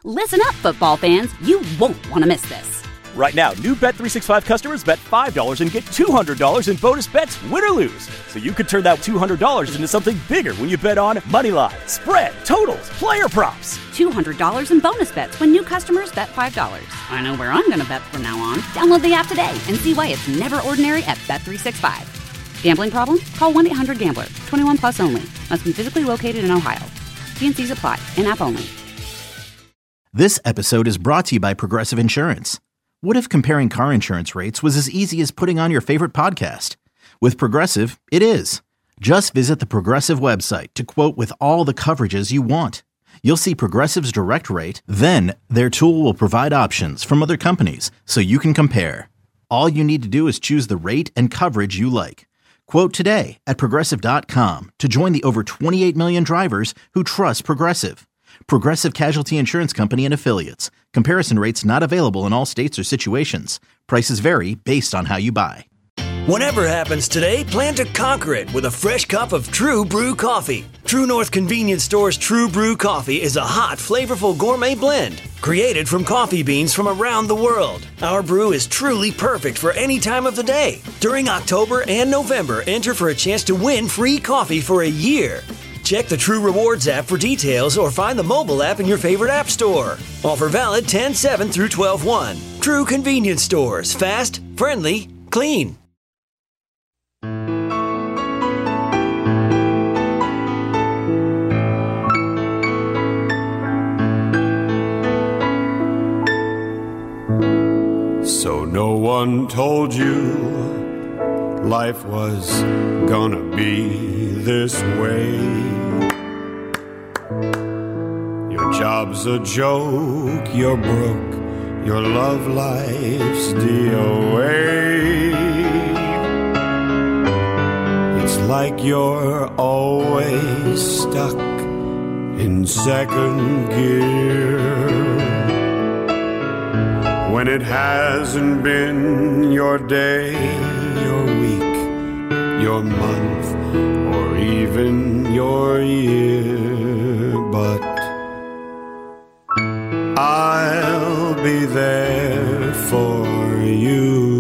Listen up, football fans. You won't want to miss this. Right now, new Bet365 customers bet $5 and get $200 in bonus bets, win or lose. So you could turn that $200 into something bigger when you bet on money line, spread, totals, player props. $200 in bonus bets when new customers bet $5. I know where I'm going to bet from now on. Download the app today and see why it's never ordinary at Bet365. Gambling problem? Call 1-800-GAMBLER. 21 plus only. Must be physically located in Ohio. T&Cs apply. In-app only. This episode is brought to you by Progressive Insurance. What if comparing car insurance rates was as easy as putting on your favorite podcast? With Progressive, it is. Just visit the Progressive website to quote with all the coverages you want. You'll see Progressive's direct rate, then their tool will provide options from other companies so you can compare. All you need to do is choose the rate and coverage you like. Quote today at Progressive.com to join the over 28 million drivers who trust Progressive. Progressive Casualty Insurance Company and Affiliates. Comparison rates not available in all states or situations. Prices vary based on how you buy. Whatever happens today, plan to conquer it with a fresh cup of True Brew coffee. True North Convenience Store's True Brew coffee is a hot, flavorful gourmet blend created from coffee beans from around the world. Our brew is truly perfect for any time of the day. During October and November, enter for a chance to win free coffee for a year. Check the True Rewards app for details or find the mobile app in your favorite app store. Offer valid 10/7 through 12/1. True Convenience Stores. Fast, friendly, clean. So no one told you life was gonna be this way. Your job's a joke, you're broke, your love life's DOA. It's like you're always stuck in second gear when it hasn't been your day, your week, your month, or even your year. But I'll be there for you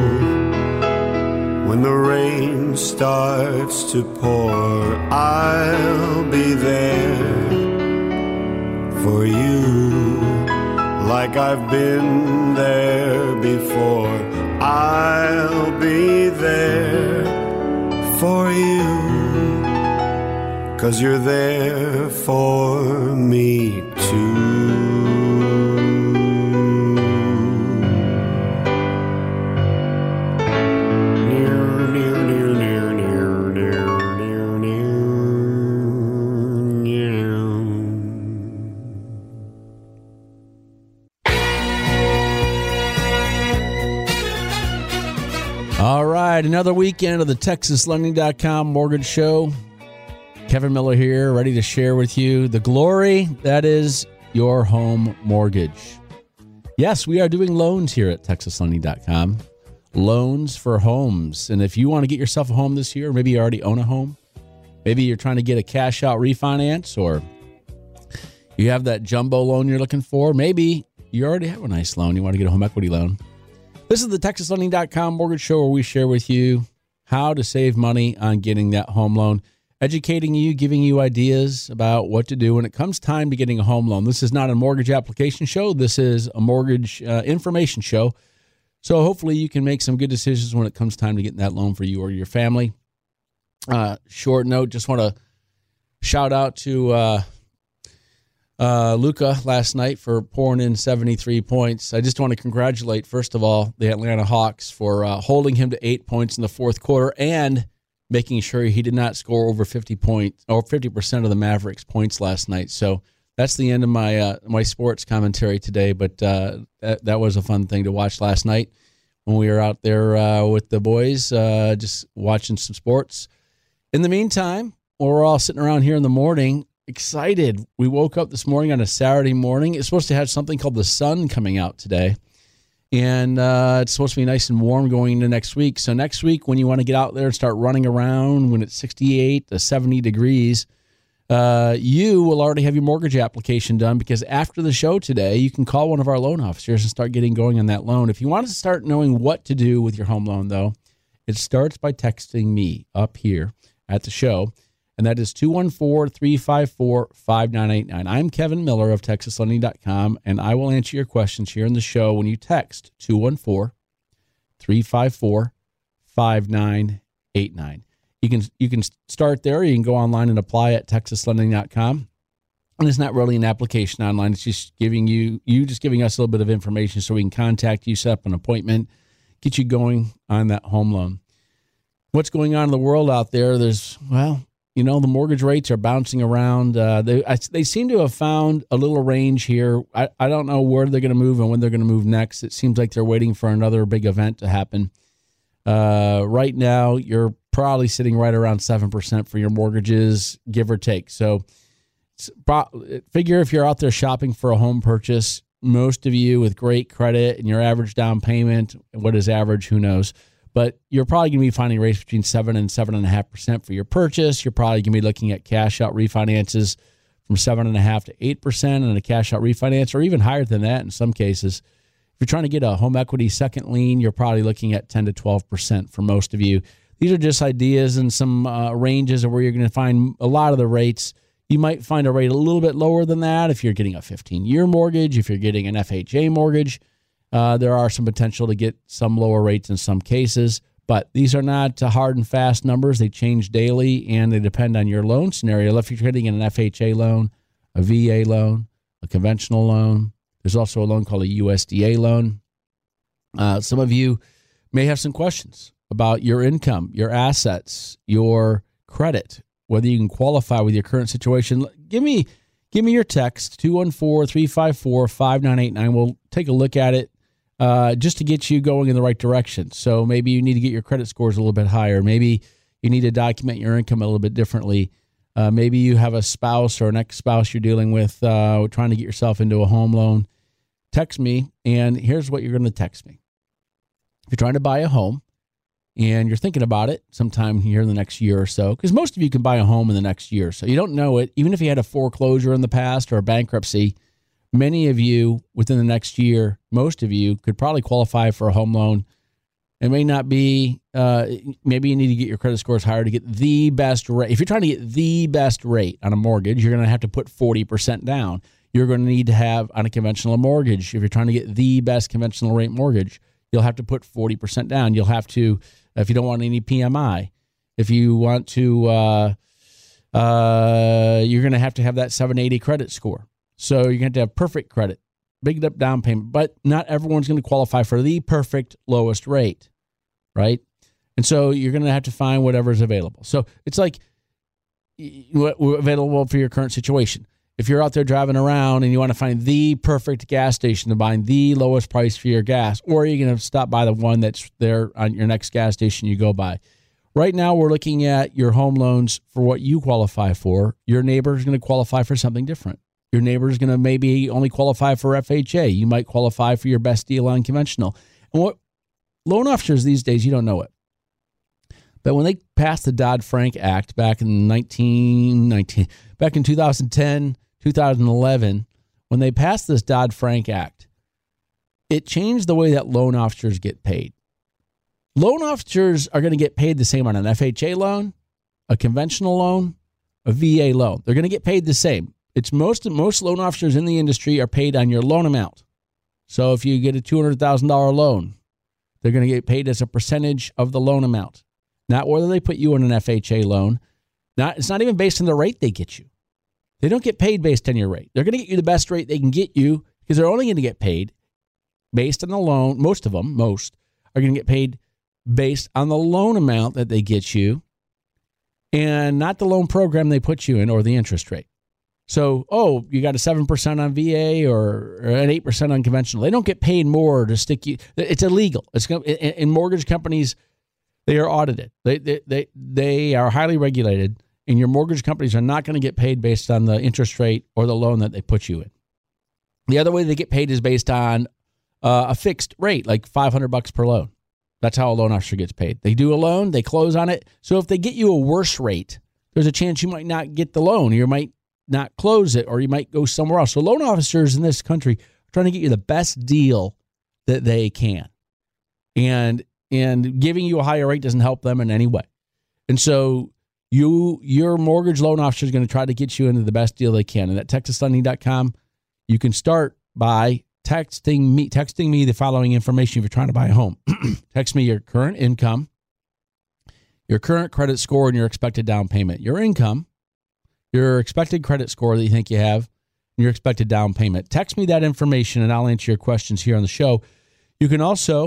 when the rain starts to pour. I'll be there for you like I've been there before. I'll be there for you, 'cause you're there for me too. All right, another weekend of the TexasLending.com Mortgage Show. Kevin Miller here, ready to share with you the glory that is your home mortgage. Yes, we are doing loans here at TexasLending.com. Loans for homes. And if you want to get yourself a home this year, maybe you already own a home, maybe you're trying to get a cash out refinance, or you have that jumbo loan you're looking for, maybe you already have a nice loan, you want to get a home equity loan. This is the TexasLending.com Mortgage Show, where we share with you how to save money on getting that home loan, educating you, giving you ideas about what to do when it comes time to getting a home loan. This is not a mortgage application show. This is a mortgage information show. So hopefully you can make some good decisions when it comes time to getting that loan for you or your family. Short note, just want to shout out to Luka last night for pouring in 73 points. I just want to congratulate, first of all, the Atlanta Hawks for holding him to 8 points in the fourth quarter and making sure he did not score over 50 points or 50% of the Mavericks' points last night. So that's the end of my my sports commentary today. But that was a fun thing to watch last night when we were out there with the boys, just watching some sports. In the meantime, we're all sitting around here in the morning, excited. We woke up this morning on a Saturday morning. It's supposed to have something called the sun coming out today. And it's supposed to be nice and warm going into next week. So next week, when you want to get out there and start running around, when it's 68 to 70 degrees, you will already have your mortgage application done, because after the show today, you can call one of our loan officers and start getting going on that loan. If you want to start knowing what to do with your home loan, though, it starts by texting me up here at the show, and that is 214-354-5989. I'm Kevin Miller of TexasLending.com, and I will answer your questions here in the show when you text 214-354-5989. You can start there. You can go online and apply at TexasLending.com. And it's not really an application online. It's just giving giving us a little bit of information so we can contact you, set up an appointment, get you going on that home loan. What's going on in the world out there? The mortgage rates are bouncing around. They seem to have found a little range here. I don't know where they're going to move and when they're going to move next. It seems like they're waiting for another big event to happen. Right now, you're probably sitting right around 7% for your mortgages, give or take. So figure if you're out there shopping for a home purchase, most of you with great credit and your average down payment, what is average, who knows, but you're probably going to be finding rates between 7 and 7.5% for your purchase. You're probably going to be looking at cash out refinances from 7.5% to 8% and a cash out refinance, or even higher than that in some cases. If you're trying to get a home equity second lien, you're probably looking at 10 to 12% for most of you. These are just ideas and some ranges of where you're going to find a lot of the rates. You might find a rate a little bit lower than that if you're getting a 15-year mortgage, if you're getting an FHA mortgage. There are some potential to get some lower rates in some cases, but these are not hard and fast numbers. They change daily, and they depend on your loan scenario. If you're getting an FHA loan, a VA loan, a conventional loan, there's also a loan called a USDA loan. Some of you may have some questions about your income, your assets, your credit, whether you can qualify with your current situation. Give me your text, 214-354-5989. We'll take a look at it just to get you going in the right direction. So maybe you need to get your credit scores a little bit higher. Maybe you need to document your income a little bit differently. Maybe you have a spouse or an ex-spouse you're dealing with trying to get yourself into a home loan. Text me, and here's what you're going to text me. If you're trying to buy a home, and you're thinking about it sometime here in the next year or so, because most of you can buy a home in the next year. So you don't know it. Even if you had a foreclosure in the past or a bankruptcy, many of you within the next year, most of you could probably qualify for a home loan. It may not be, maybe you need to get your credit scores higher to get the best rate. If you're trying to get the best rate on a mortgage, you're going to have to put 40% down. You're going to need to have on a conventional mortgage. If you're trying to get the best conventional rate mortgage, you'll have to put 40% down. You'll have to, if you don't want any PMI, if you want to, you're going to have that 780 credit score. So you're going to have perfect credit, big up down payment, but not everyone's going to qualify for the perfect lowest rate, right? And so you're going to have to find whatever's available. So it's like what's available for your current situation. If you're out there driving around and you want to find the perfect gas station to buy the lowest price for your gas, or you're going to stop by the one that's there on your next gas station you go by. Right now, we're looking at your home loans for what you qualify for. Your neighbor is going to qualify for something different. Your neighbor is going to maybe only qualify for FHA. You might qualify for your best deal on conventional. And what loan officers these days, you don't know it. But when they passed the Dodd-Frank Act back in 2010, 2011, when they passed this Dodd-Frank Act, it changed the way that loan officers get paid. Loan officers are going to get paid the same on an FHA loan, a conventional loan, a VA loan. They're going to get paid the same. It's most loan officers in the industry are paid on your loan amount. So if you get a $200,000 loan, they're going to get paid as a percentage of the loan amount, not whether they put you on an FHA loan. It's not even based on the rate they get you. They don't get paid based on your rate. They're going to get you the best rate they can get you because they're only going to get paid based on the loan. Most are going to get paid based on the loan amount that they get you and not the loan program they put you in or the interest rate. So, you got a 7% on VA or an 8% on conventional. They don't get paid more to stick you. It's illegal. In mortgage companies, they are audited. They are highly regulated. And your mortgage companies are not going to get paid based on the interest rate or the loan that they put you in. The other way they get paid is based on a fixed rate, like $500 per loan. That's how a loan officer gets paid. They do a loan, they close on it. So if they get you a worse rate there's a chance you might not get the loan. You might not close it, or you might go somewhere else. So loan officers in this country are trying to get you the best deal that they can. And giving you a higher rate doesn't help them in any way. And so your mortgage loan officer is going to try to get you into the best deal they can. And at TexasLending.com, you can start by texting me the following information if you're trying to buy a home. Text me your current income, your current credit score, and your expected down payment. Your income, your expected credit score that you think you have, and your expected down payment. Text me that information, and I'll answer your questions here on the show. You can also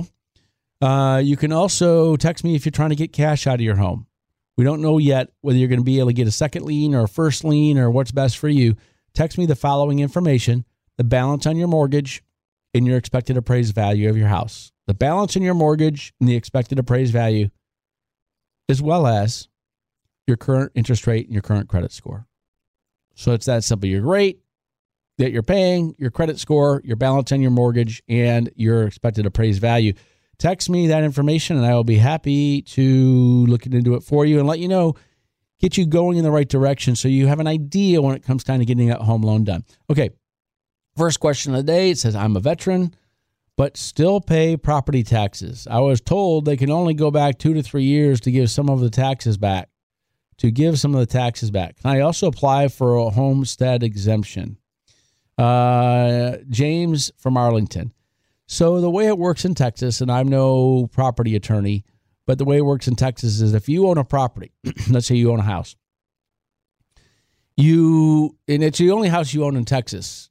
text me if you're trying to get cash out of your home. We don't know yet whether you're going to be able to get a second lien or a first lien or what's best for you. Text me the following information: the balance on your mortgage and your expected appraised value of your house. The balance in your mortgage and the expected appraised value, as well as your current interest rate and your current credit score. So it's that simple. Your rate that you're paying, your credit score, your balance on your mortgage, and your expected appraised value. Text me that information, and I will be happy to look into it for you and let you know, get you going in the right direction so you have an idea when it comes time to getting that home loan done. Okay, first question of the day. It says, I'm a veteran, but still pay property taxes. I was told they can only go back 2 to 3 years to give some of the taxes back. Can I also apply for a homestead exemption? James from Arlington. So the way it works in Texas, and I'm no property attorney, but the way it works in Texas is if you own a property, let's say you own a house, and it's the only house you own in Texas.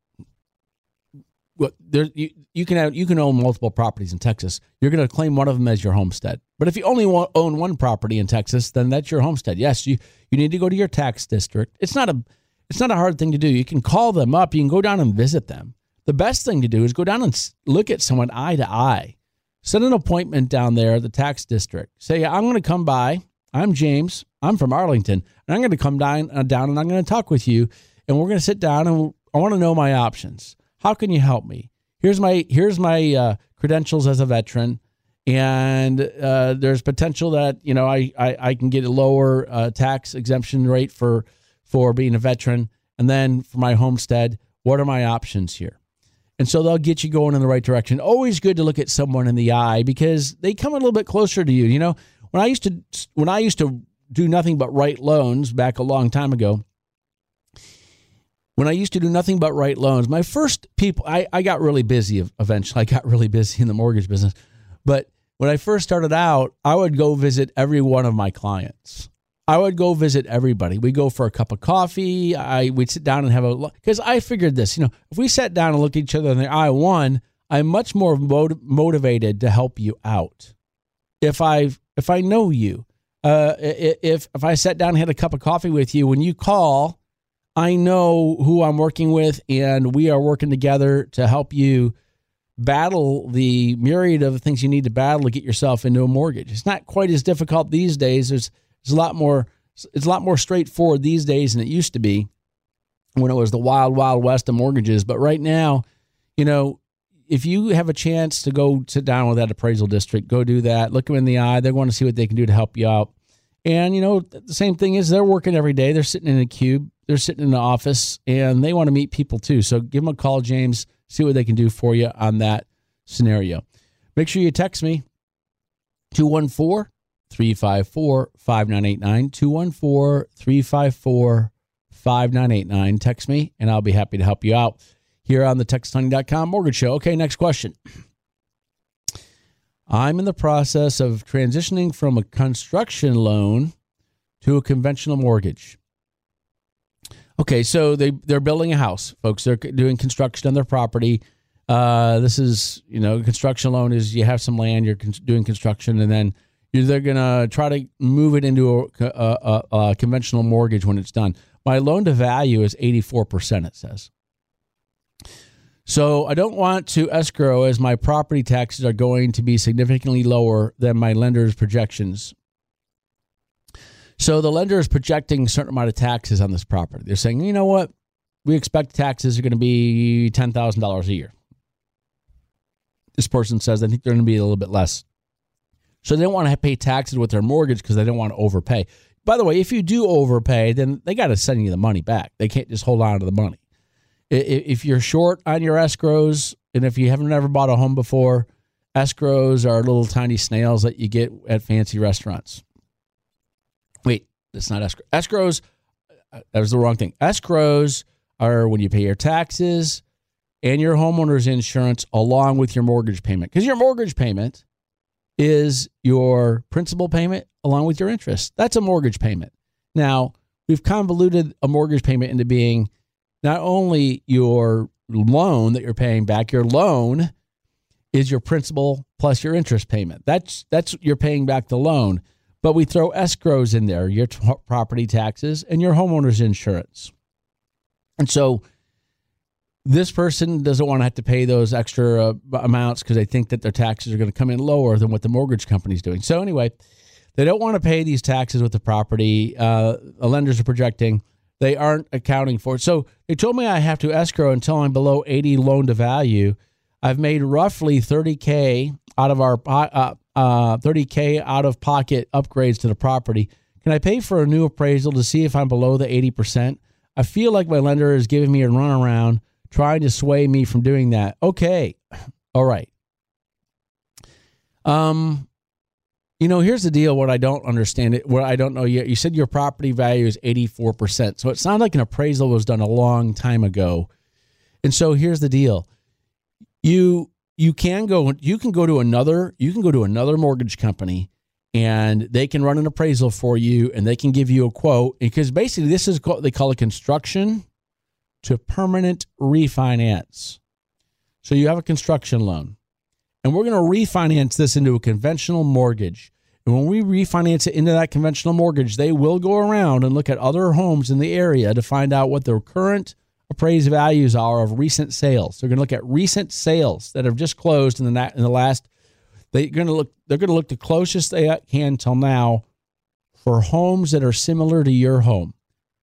Well, you can own multiple properties in Texas. You're going to claim one of them as your homestead. But if you only own one property in Texas, then that's your homestead. Yes, you need to go to your tax district. It's not a hard thing to do. You can call them up. You can go down and visit them. The best thing to do is go down and look at someone eye to eye. Set an appointment down there at the tax district. Say, I'm going to come by. I'm James. I'm from Arlington. And I'm going to come down and I'm going to talk with you. And we're going to sit down and I want to know my options. How can you help me? Here's my credentials as a veteran. And there's potential that, I can get a lower tax exemption rate for being a veteran. And then for my homestead, what are my options here? And so they'll get you going in the right direction. Always good to look at someone in the eye because they come a little bit closer to you. When I used to do nothing but write loans back a long time ago, my first people, I got really busy eventually. I got really busy in the mortgage business. But when I first started out, I would go visit every one of my clients. I would go visit everybody. We'd go for a cup of coffee. We'd sit down and have because I figured this, if we sat down and looked at each other in the eye, I'm much more motivated to help you out. If I know you, if I sat down and had a cup of coffee with you, when you call, I know who I'm working with, and we are working together to help you battle the myriad of things you need to battle to get yourself into a mortgage. It's not quite as difficult these days. It's a lot more straightforward these days than it used to be when it was the wild, wild west of mortgages. But right now, if you have a chance to go sit down with that appraisal district, go do that. Look them in the eye. They want to see what they can do to help you out. And, the same thing is they're working every day. They're sitting in a cube. They're sitting in the office, and they want to meet people too. So give them a call, James. See what they can do for you on that scenario. Make sure you text me, 214-354-5989, 214-354-5989. Text me, and I'll be happy to help you out here on the TexasLending.com Mortgage Show. Okay, next question. I'm in the process of transitioning from a construction loan to a conventional mortgage. Okay, so they're building a house, folks. They're doing construction on their property. This is, construction loan is you have some land, you're doing construction, and then they're going to try to move it into a conventional mortgage when it's done. My loan to value is 84%, it says. So I don't want to escrow as my property taxes are going to be significantly lower than my lender's projections. So the lender is projecting a certain amount of taxes on this property. They're saying, you know what? We expect taxes are going to be $10,000 a year. This person says, I think they're going to be a little bit less. So they don't want to pay taxes with their mortgage because they don't want to overpay. by the way, if you do overpay, then they got to send you the money back. They can't just hold on to the money. If you're short on your escrows, and if you haven't ever bought a home before, escrows are little tiny snails that you get at fancy restaurants. Wait, it's not escrow. Escrows, that was the wrong thing. Escrows are when you pay your taxes and your homeowner's insurance along with your mortgage payment. Because your mortgage payment is your principal payment along with your interest. That's a mortgage payment. Now, we've convoluted a mortgage payment into being not only your loan that you're paying back, your loan is your principal plus your interest payment. That's you're paying back the loan. But we throw escrows in there, your property taxes and your homeowner's insurance. And so this person doesn't want to have to pay those extra amounts because they think that their taxes are going to come in lower than what the mortgage company's doing. So anyway, they don't want to pay these taxes with the property. The lenders are projecting they aren't accounting for it. So they told me I have to escrow until I'm below 80 loan to value. I've made roughly $30K out of our $30K out of pocket upgrades to the property. Can I pay for a new appraisal to see if I'm below the 80%? I feel like my lender is giving me a runaround, trying to sway me from doing that. Okay. All right. Here's the deal. What I don't understand, what I don't know yet. You said your property value is 84%. So it sounded like an appraisal was done a long time ago. And so here's the deal. You can go to another mortgage company and they can run an appraisal for you and they can give you a quote, because basically this is what they call a construction to permanent refinance. So you have a construction loan and we're going to refinance this into a conventional mortgage. And when we refinance it into that conventional mortgage, they will go around and look at other homes in the area to find out what their current appraised values are of recent sales. They're going to look at recent sales that have just closed in the last. They're going to look the closest they can till now for homes that are similar to your home.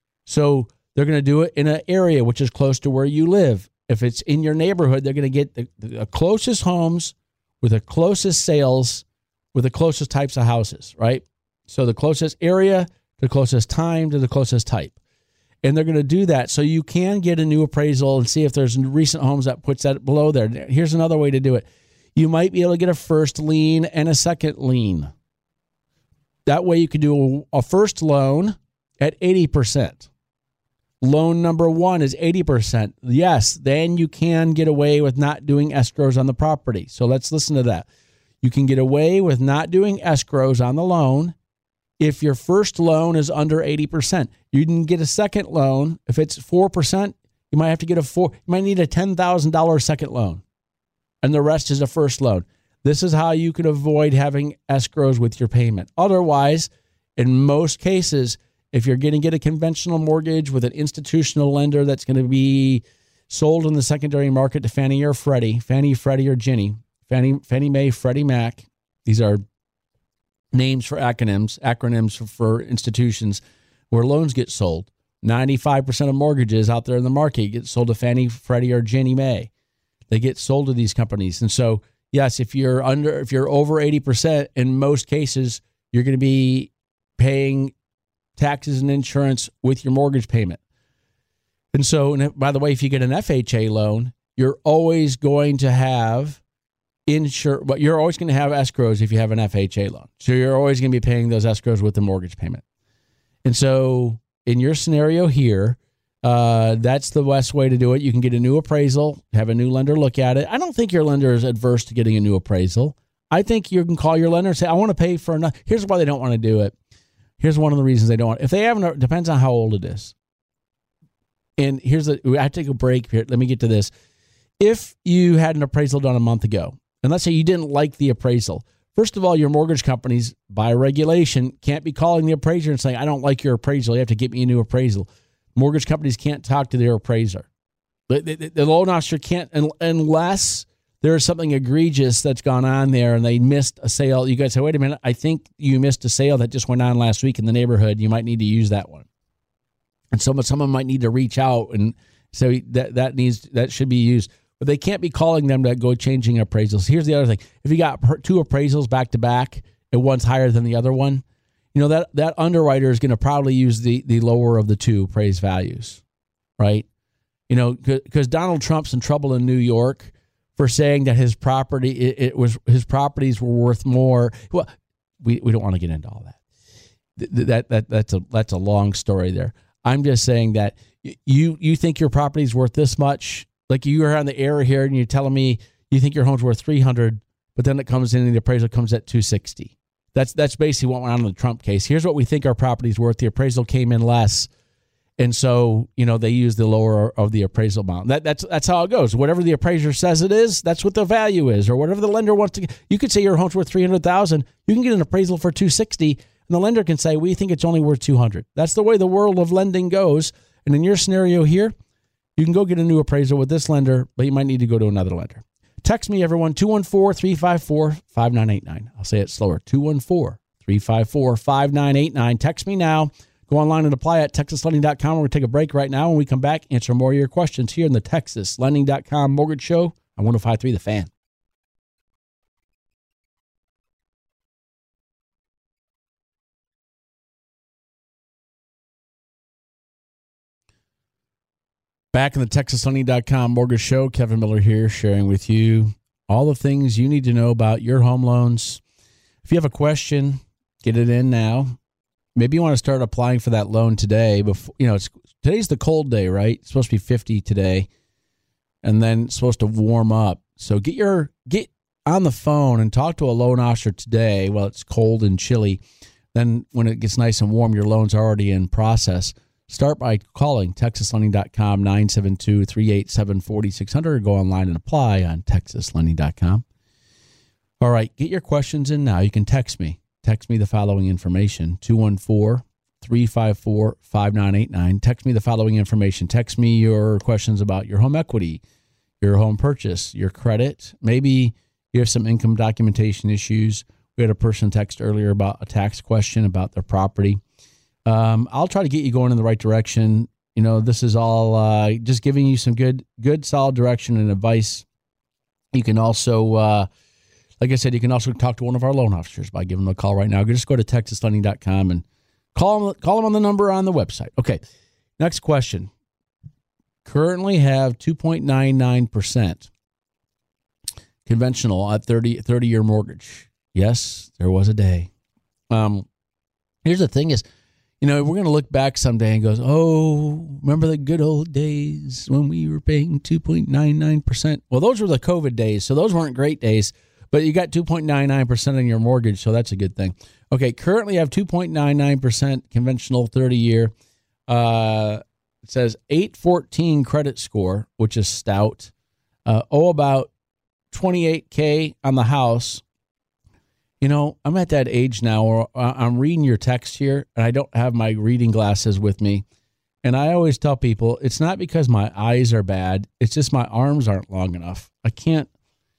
So they're going to do it in an area which is close to where you live. If it's in your neighborhood, they're going to get the closest homes with the closest sales with the closest types of houses, right? So the closest area, the closest time to the closest type. And they're going to do that so you can get a new appraisal and see if there's recent homes that puts that below there. Here's another way to do it. You might be able to get a first lien and a second lien. That way you could do a first loan at 80%. Loan number one is 80%. Yes, then you can get away with not doing escrows on the property. So let's listen to that. You can get away with not doing escrows on the loan if your first loan is under 80%. You can get a second loan. If it's 4%, you might have to get you might need a $10,000 second loan. And the rest is a first loan. This is how you can avoid having escrows with your payment. Otherwise, in most cases, if you're going to get a conventional mortgage with an institutional lender that's going to be sold in the secondary market to Fannie or Freddie, or Ginnie, Fannie Mae, Freddie Mac, these are names for acronyms for institutions where loans get sold. 95% of mortgages out there in the market get sold to Fannie, Freddie, or Ginnie Mae. They get sold to these companies. And so, yes, if you're over 80%, in most cases, you're going to be paying taxes and insurance with your mortgage payment. And so, by the way, if you get an FHA loan, you're always going to have but you're always going to have escrows if you have an FHA loan. So you're always going to be paying those escrows with the mortgage payment. And so in your scenario here, that's the best way to do it. You can get a new appraisal, have a new lender look at it. I don't think your lender is adverse to getting a new appraisal. I think you can call your lender and say, I want to pay for enough. Here's why they don't want to do it. Here's one of the reasons they don't want it. If they haven't, depends on how old it is. And I have to take a break here. Let me get to this. If you had an appraisal done a month ago, and let's say you didn't like the appraisal, first of all, your mortgage companies, by regulation, can't be calling the appraiser and saying, I don't like your appraisal. You have to get me a new appraisal. Mortgage companies can't talk to their appraiser. The loan officer can't, unless there is something egregious that's gone on there and they missed a sale. You guys say, wait a minute, I think you missed a sale that just went on last week in the neighborhood. You might need to use that one. And someone might need to reach out and say that should be used. But they can't be calling them to go changing appraisals. Here's the other thing. If you got two appraisals back to back and one's higher than the other one, that underwriter is going to probably use the lower of the two appraised values, right? Because Donald Trump's in trouble in New York for saying that his properties were worth more. Well, we don't want to get into all that. That's a long story there. I'm just saying that you think your property's worth this much. Like you are on the air here and you're telling me you think your home's worth $300, but then it comes in and the appraisal comes at $260. That's basically what went on in the Trump case. Here's what we think our property's worth. The appraisal came in less. And so, they use the lower of the appraisal amount. That's how it goes. Whatever the appraiser says it is, that's what the value is, or whatever the lender wants to. You could say your home's worth $300,000. You can get an appraisal for $260, and the lender can say, we think it's only worth $200. That's the way the world of lending goes. And in your scenario here, you can go get a new appraisal with this lender, but you might need to go to another lender. Text me, everyone, 214-354-5989. I'll say it slower, 214-354-5989. Text me now. Go online and apply at TexasLending.com. We're going to take a break right now. When we come back, answer more of your questions here in the TexasLending.com Mortgage Show on 105.3 The Fan. Back in the TexasLending.com Mortgage Show, Kevin Miller here, sharing with you all the things you need to know about your home loans. If you have a question, get it in now. Maybe you want to start applying for that loan today. Before, today's the cold day, right? It's supposed to be 50 today, and then it's supposed to warm up. So get on the phone and talk to a loan officer today while it's cold and chilly. Then when it gets nice and warm, your loan's already in process. Start by calling TexasLending.com 972-387-4600 or go online and apply on TexasLending.com. All right, get your questions in now. You can text me. Text me the following information, 214-354-5989. Text me the following information. Text me your questions about your home equity, your home purchase, your credit. Maybe you have some income documentation issues. We had a person text earlier about a tax question about their property. I'll try to get you going in the right direction. This is all just giving you some good, solid direction and advice. You can also... like I said, you can also talk to one of our loan officers by giving them a call right now. Just go to TexasLending.com and call them on the number on the website. Okay, next question. Currently have 2.99% conventional at 30-year mortgage. Yes, there was a day. Here's the thing is, we're going to look back someday and goes, oh, remember the good old days when we were paying 2.99%? Well, those were the COVID days, so those weren't great days. But you got 2.99% on your mortgage, so that's a good thing. Okay, currently I have 2.99% conventional 30-year. It says 814 credit score, which is stout. About $28K on the house. I'm at that age now where I'm reading your text here, and I don't have my reading glasses with me. And I always tell people, it's not because my eyes are bad. It's just my arms aren't long enough. I can't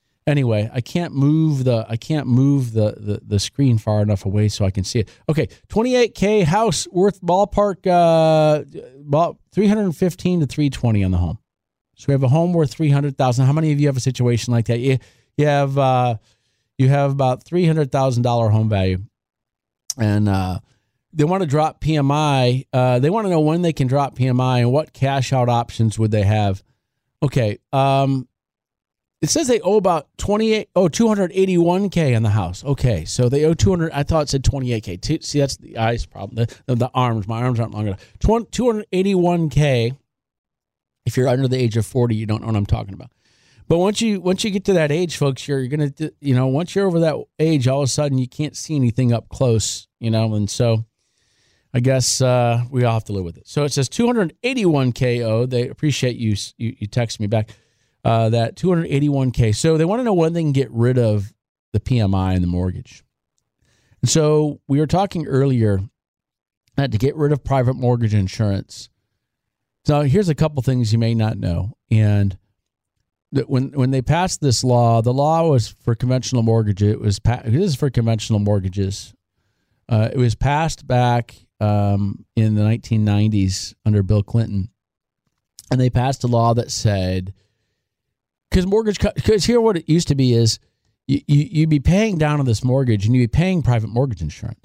move the screen far enough away so I can see it. Okay, $28K house worth ballpark about $315 to $320 on the home. So we have a home worth $300,000. How many of you have a situation like that? You have about $300,000 home value, and they want to drop PMI. They want to know when they can drop PMI and what cash out options would they have. Okay. It says they owe about $281K on the house. Okay, so they owe $200. I thought it said $28K. See, that's the eyes problem. The arms. My arms aren't long enough. $281K. If you're under the age of 40, you don't know what I'm talking about. But once you get to that age, folks, you're gonna, once you're over that age, all of a sudden you can't see anything up close, and so I guess we all have to live with it. So it says $281K owed. They appreciate you text me back. That $281K. So they want to know when they can get rid of the PMI and the mortgage. And so we were talking earlier that to get rid of private mortgage insurance. So here's a couple things you may not know. And that when they passed this law, the law was for conventional mortgages. This is for conventional mortgages. It was passed back in the 1990s under Bill Clinton. And they passed a law that said, because here what it used to be is you'd be paying down on this mortgage and you'd be paying private mortgage insurance.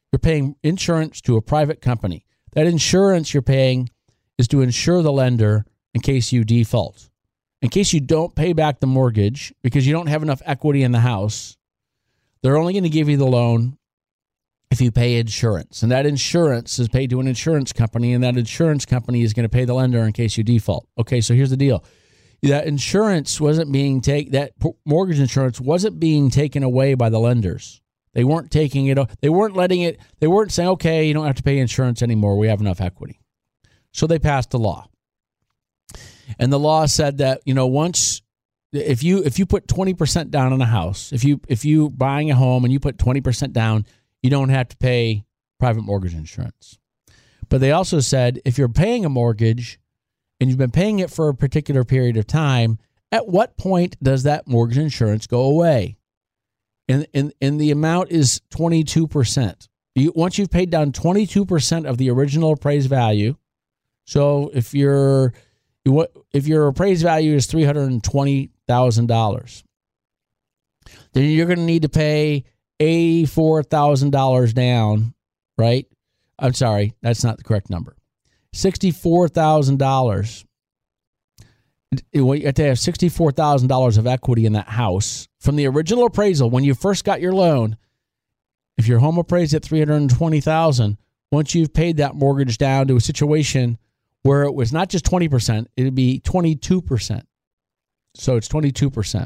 You're paying insurance to a private company. That insurance you're paying is to insure the lender in case you default. In case you don't pay back the mortgage because you don't have enough equity in the house, they're only going to give you the loan if you pay insurance. And that insurance is paid to an insurance company, and that insurance company is going to pay the lender in case you default. Okay, so here's the deal. That insurance wasn't being that mortgage insurance wasn't being taken away by the lenders. They weren't taking it. They weren't letting it. They weren't saying, okay, you don't have to pay insurance anymore. We have enough equity. So they passed a law. And the law said that, once if you put 20% down on a house, if you buying a home and you put 20% down, you don't have to pay private mortgage insurance. But they also said if you're paying a mortgage and you've been paying it for a particular period of time, at what point does that mortgage insurance go away? And the amount is 22%. Once you've paid down 22% of the original appraised value, so if your appraised value is $320,000, then you're going to need to pay $84,000 down, right? I'm sorry, that's not the correct number. $64,000. You have to have $64,000 of equity in that house from the original appraisal when you first got your loan. If your home appraised at $320,000, once you've paid that mortgage down to a situation where it was not just 20%, it'd be 22%. So it's 22%.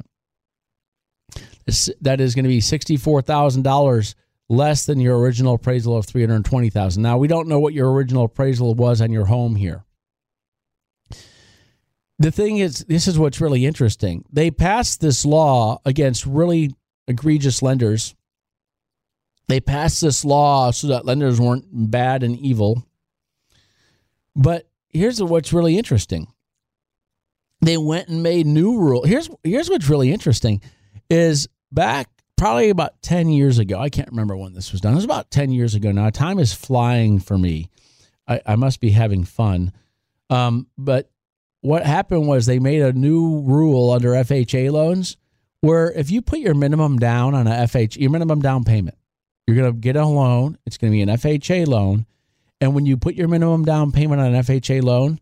That is going to be $64,000 less than your original appraisal of $320,000. Now, we don't know what your original appraisal was on your home here. The thing is, this is what's really interesting. They passed this law against really egregious lenders. They passed this law so that lenders weren't bad and evil. But here's what's really interesting. They went and made new rules. Here's what's really interesting is back probably about 10 years ago. I can't remember when this was done. It was about 10 years ago now. Time is flying for me. I must be having fun. But what happened was they made a new rule under FHA loans where if you put your minimum down on your minimum down payment, you're going to get a loan. It's going to be an FHA loan. And when you put your minimum down payment on an FHA loan,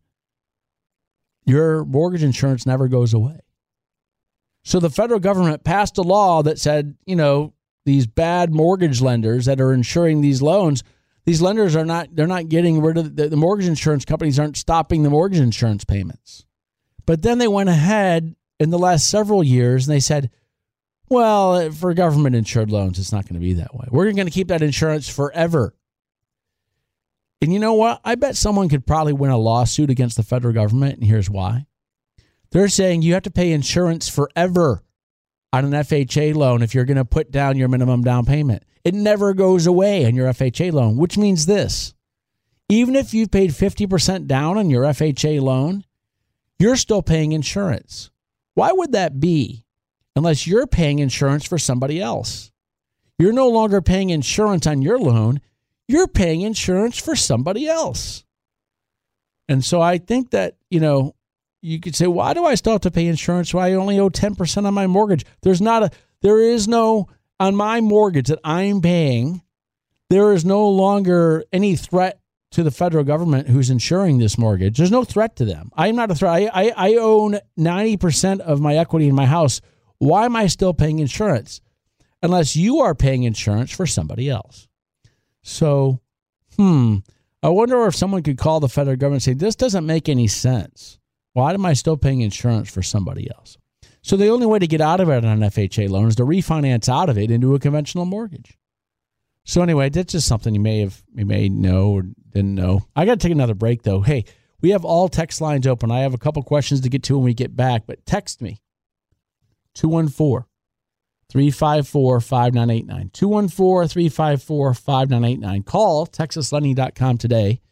your mortgage insurance never goes away. So the federal government passed a law that said, these bad mortgage lenders that are insuring these loans, these lenders they're not getting rid of the mortgage insurance companies aren't stopping the mortgage insurance payments. But then they went ahead in the last several years and they said, well, for government insured loans, it's not going to be that way. We're going to keep that insurance forever. And you know what? I bet someone could probably win a lawsuit against the federal government, and here's why. They're saying you have to pay insurance forever on an FHA loan if you're going to put down your minimum down payment. It never goes away on your FHA loan, which means this. Even if you've paid 50% down on your FHA loan, you're still paying insurance. Why would that be? Unless you're paying insurance for somebody else. You're no longer paying insurance on your loan. You're paying insurance for somebody else. And so I think that, you could say, why do I still have to pay insurance? Why I only owe 10% on my mortgage? There is no, on my mortgage that I'm paying, there is no longer any threat to the federal government who's insuring this mortgage. There's no threat to them. I'm not a threat. I own 90% of my equity in my house. Why am I still paying insurance? Unless you are paying insurance for somebody else. So, I wonder if someone could call the federal government and say, this doesn't make any sense. Why am I still paying insurance for somebody else? So the only way to get out of it on an FHA loan is to refinance out of it into a conventional mortgage. So anyway, that's just something you may know or didn't know. I got to take another break, though. Hey, we have all text lines open. I have a couple questions to get to when we get back, but text me. 214-354-5989. 214-354-5989. Call TexasLending.com today.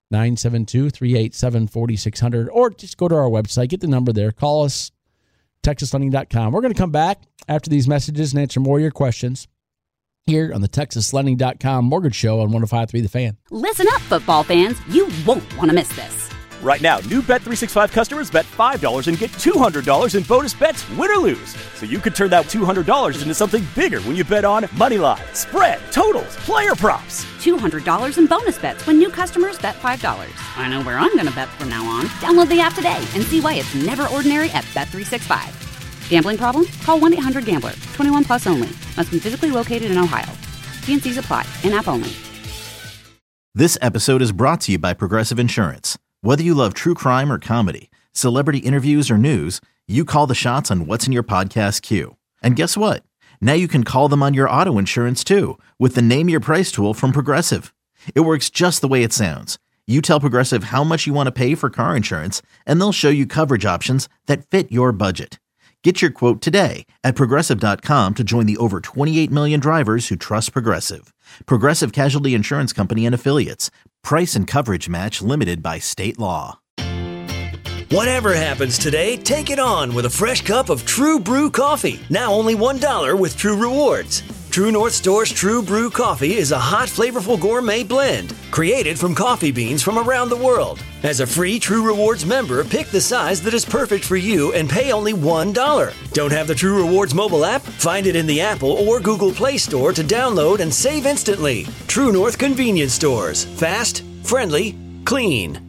972-387-4600, or just go to our website, get the number there, call us, TexasLending.com. We're going to come back after these messages and answer more of your questions here on the TexasLending.com Mortgage Show on 105.3 The Fan. Listen up, football fans. You won't want to miss this. Right now, new Bet365 customers bet $5 and get $200 in bonus bets, win or lose. So you could turn that $200 into something bigger when you bet on Moneyline, spread, totals, player props. $200 in bonus bets when new customers bet $5. I know where I'm going to bet from now on. Download the app today and see why it's never ordinary at Bet365. Gambling problem? Call 1-800-GAMBLER. 21 plus only. Must be physically located in Ohio. T&Cs apply. In-app only. This episode is brought to you by Progressive Insurance. Whether you love true crime or comedy, celebrity interviews or news, you call the shots on what's in your podcast queue. And guess what? Now you can call them on your auto insurance too with the Name Your Price tool from Progressive. It works just the way it sounds. You tell Progressive how much you want to pay for car insurance, and they'll show you coverage options that fit your budget. Get your quote today at Progressive.com to join the over 28 million drivers who trust Progressive. Progressive Casualty Insurance Company and Affiliates. Price and coverage match limited by state law. Whatever happens today, take it on with a fresh cup of True Brew coffee. Now only $1 with True Rewards. True North Store's True Brew coffee is a hot, flavorful gourmet blend created from coffee beans from around the world. As a free True Rewards member, pick the size that is perfect for you and pay only $1. Don't have the True Rewards mobile app? Find it in the Apple or Google Play Store to download and save instantly. True North Convenience Stores. Fast, friendly, clean.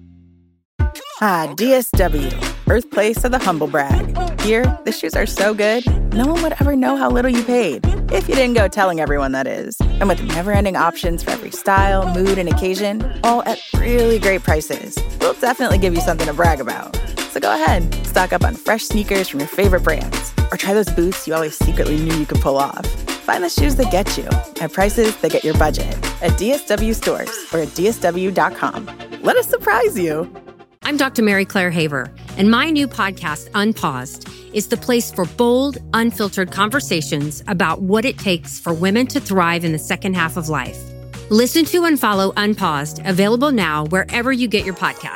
Ah, DSW, birthplace of the humble brag. Here, the shoes are so good, no one would ever know how little you paid. If you didn't go telling everyone, that is. And with never-ending options for every style, mood, and occasion, all at really great prices, we'll definitely give you something to brag about. So go ahead, stock up on fresh sneakers from your favorite brands, or try those boots you always secretly knew you could pull off. Find the shoes that get you at prices that get your budget at DSW stores or at DSW.com. Let us surprise you. I'm Dr. Mary Claire Haver, and my new podcast, Unpaused, is the place for bold, unfiltered conversations about what it takes for women to thrive in the second half of life. Listen to and follow Unpaused, available now wherever you get your podcasts.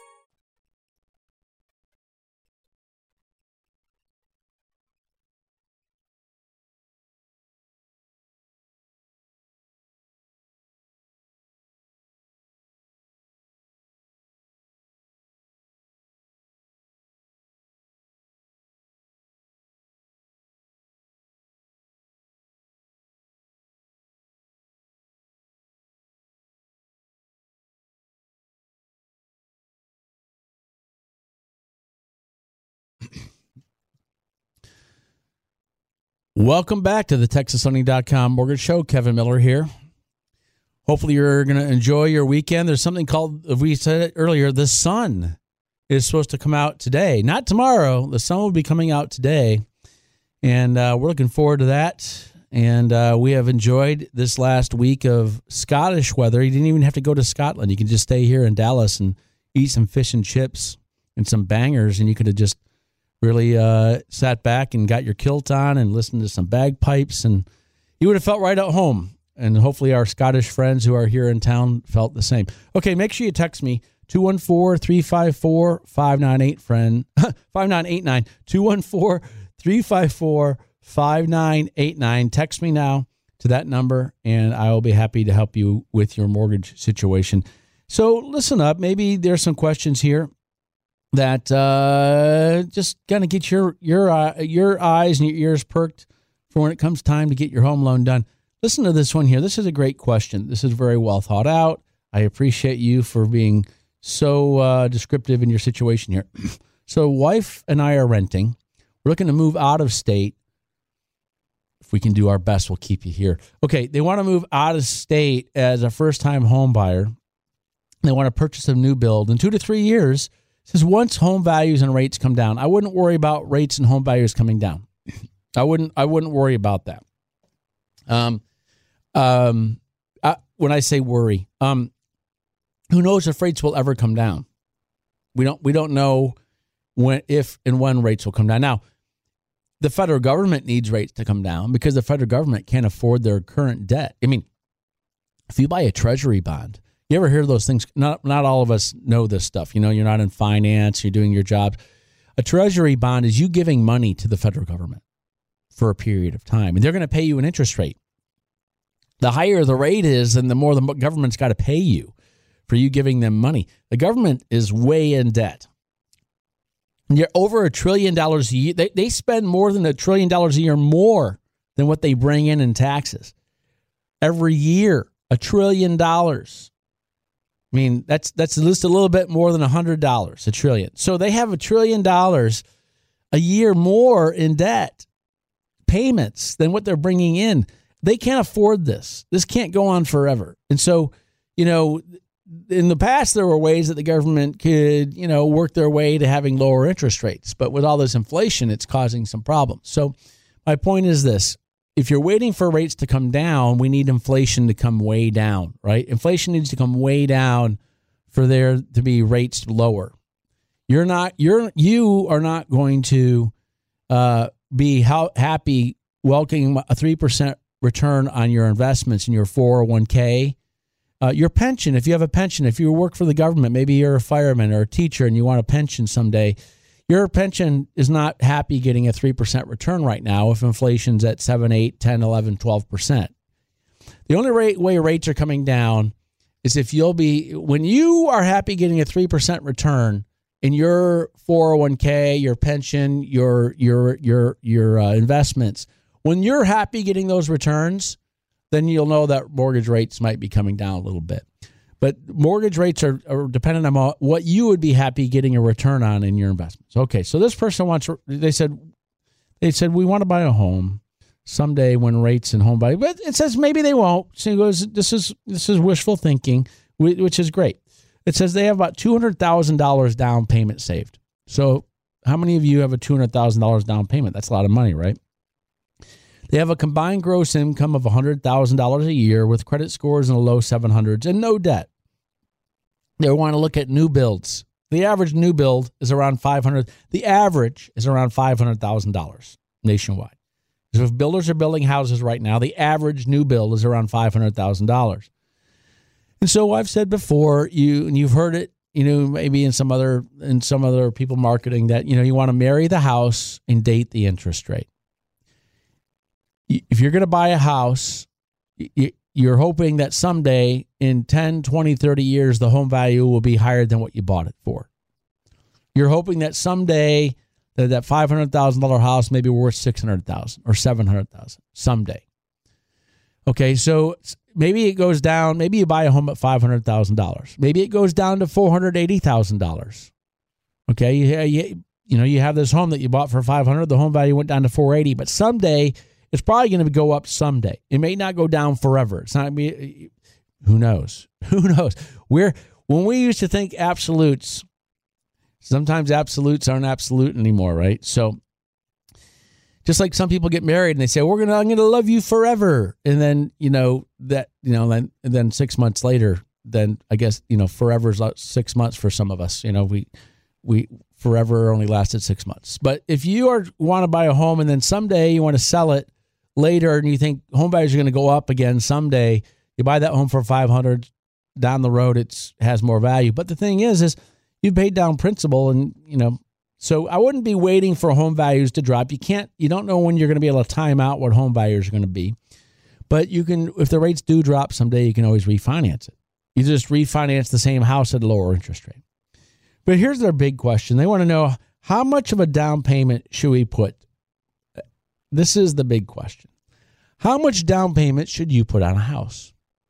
Welcome back to the TexasLending.com Mortgage Show. Kevin Miller here. Hopefully you're going to enjoy your weekend. There's something called, we said it earlier, the sun is supposed to come out today. Not tomorrow. The sun will be coming out today. And we're looking forward to that. And we have enjoyed this last week of Scottish weather. You didn't even have to go to Scotland. You can just stay here in Dallas and eat some fish and chips and some bangers. And you could have just really sat back and got your kilt on and listened to some bagpipes, and you would have felt right at home. And hopefully our Scottish friends who are here in town felt the same. Okay, make sure you text me, 214-354-5989, friend, 5989, 214-354-5989. Text me now to that number, and I will be happy to help you with your mortgage situation. So listen up. Maybe there's some questions here that just kind of get your eyes and your ears perked for when it comes time to get your home loan done. Listen to this one here. This is a great question. This is very well thought out. I appreciate you for being so descriptive in your situation here. So wife and I are renting. We're looking to move out of state. If we can do our best, we'll keep you here. Okay, they want to move out of state as a first-time home buyer. They want to purchase a new build in 2 to 3 years. Says once home values and rates come down, I wouldn't worry about rates and home values coming down. I wouldn't worry about that. When I say worry, who knows if rates will ever come down? We don't know if and when rates will come down. Now, the federal government needs rates to come down because the federal government can't afford their current debt. I mean, if you buy a treasury bond, you ever hear those things? Not all of us know this stuff. You know, you're not in finance, you're doing your job. A treasury bond is you giving money to the federal government for a period of time, and they're going to pay you an interest rate. The higher the rate is, and the more the government's got to pay you for you giving them money. The government is way in debt. You're over $1 trillion a year. They spend more than $1 trillion a year more than what they bring in taxes. Every year, $1 trillion. I mean, that's just a little bit more than $100, $1 trillion. So they have $1 trillion a year more in debt payments than what they're bringing in. They can't afford this. This can't go on forever. And so, in the past, there were ways that the government could, work their way to having lower interest rates. But with all this inflation, it's causing some problems. So my point is this. If you're waiting for rates to come down, we need inflation to come way down, right? Inflation needs to come way down for there to be rates lower. You are not going to be happy welcoming a 3% return on your investments in your 401k. Your pension, if you have a pension, if you work for the government, maybe you're a fireman or a teacher and you want a pension someday, your pension is not happy getting a 3% return right now if inflation's at 7, 8, 10, 11, 12%. The only way rates are coming down is if when you are happy getting a 3% return in your 401k, your pension, your investments, when you're happy getting those returns, then you'll know that mortgage rates might be coming down a little bit. But mortgage rates are dependent on what you would be happy getting a return on in your investments. Okay, so this person they said we want to buy a home someday when rates and home buy, but it says maybe they won't. So he goes, this is wishful thinking, which is great. It says they have about $200,000 down payment saved. So how many of you have a $200,000 down payment? That's a lot of money, right? They have a combined gross income of $100,000 a year with credit scores in the low 700s and no debt. They want to look at new builds. The average new build is around $500,000. The average is around $500,000 nationwide. So if builders are building houses right now, the average new build is around $500,000. And so I've said before, you've heard it, maybe in some other people marketing that, you want to marry the house and date the interest rate. If you're going to buy a house, you're hoping that someday in 10, 20, 30 years, the home value will be higher than what you bought it for. You're hoping that someday that $500,000 house may be worth $600,000 or $700,000 someday. Okay, so maybe it goes down. Maybe you buy a home at $500,000. Maybe it goes down to $480,000. Okay, you have this home that you bought for $500,000. The home value went down to $480,000, but someday it's probably going to go up someday. It may not go down forever. It's not. Who knows? Who knows? When we used to think absolutes, sometimes absolutes aren't absolute anymore, right? So, just like some people get married and they say, I'm going to love you forever, and then then 6 months later, then I guess forever is 6 months for some of us. We forever only lasted 6 months. But if you want to buy a home and then someday you want to sell it later and you think home values are going to go up again someday, you buy that home for $500,000. Down the road, it has more value. But the thing is you paid down principal, and so I wouldn't be waiting for home values to drop. You don't know when you're going to be able to time out what home values are going to be. But you can, if the rates do drop someday, you can always refinance it. You just refinance the same house at a lower interest rate. But here's their big question. They want to know, how much of a down payment should we put? This is the big question. How much down payment should you put on a house?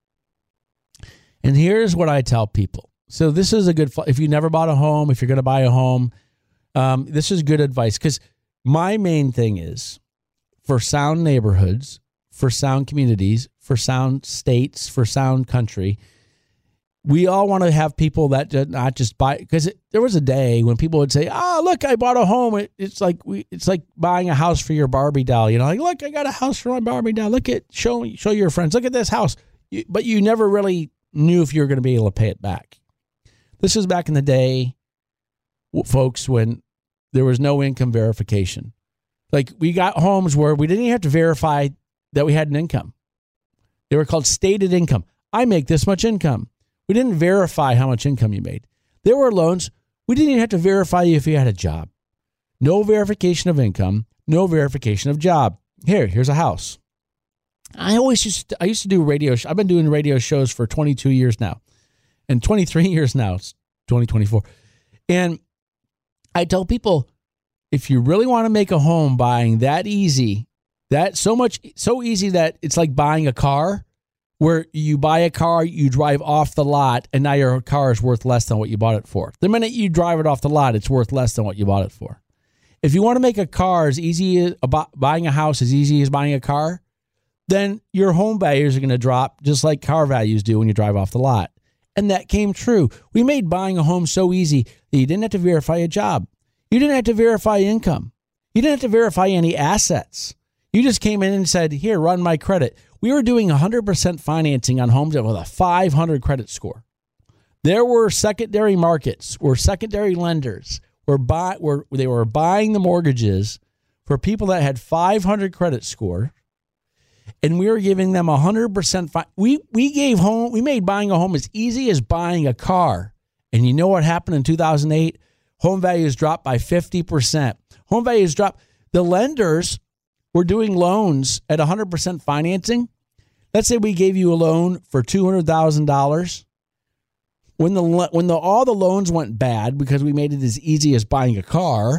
And here's what I tell people. So this is if you never bought a home, if you're going to buy a home, this is good advice, because my main thing is for sound neighborhoods, for sound communities, for sound states, for sound country, we all want to have people that not just buy, because there was a day when people would say, look, I bought a home. It's like buying a house for your Barbie doll. Like, look, I got a house for my Barbie doll. Look show your friends. Look at this house. But you never really knew if you were going to be able to pay it back. This was back in the day, folks, when there was no income verification. Like, we got homes where we didn't even have to verify that we had an income. They were called stated income. I make this much income. We didn't verify how much income you made. There were loans. We didn't even have to verify if you had a job. No verification of income, no verification of job. Here's a house. I used to do radio. I've been doing radio shows for 22 years now. And 23 years now, it's 2024. And I tell people, if you really want to make a home buying that easy, that so easy that it's like buying a car, where you buy a car, you drive off the lot, and now your car is worth less than what you bought it for. The minute you drive it off the lot, it's worth less than what you bought it for. If you want to make a car as easy as buying a house as easy as buying a car, then your home values are going to drop just like car values do when you drive off the lot. And that came true. We made buying a home so easy that you didn't have to verify a job. You didn't have to verify income. You didn't have to verify any assets. You just came in and said, here, run my credit. We were doing 100% financing on homes with a 500 credit score. There were secondary markets, where secondary lenders where they were buying the mortgages for people that had 500 credit score, and we were giving them 100%. We made buying a home as easy as buying a car. And you know what happened in 2008? Home values dropped by 50%. Home values dropped. The lenders were doing loans at 100% financing. Let's say we gave you a loan for $200,000. When all the loans went bad because we made it as easy as buying a car,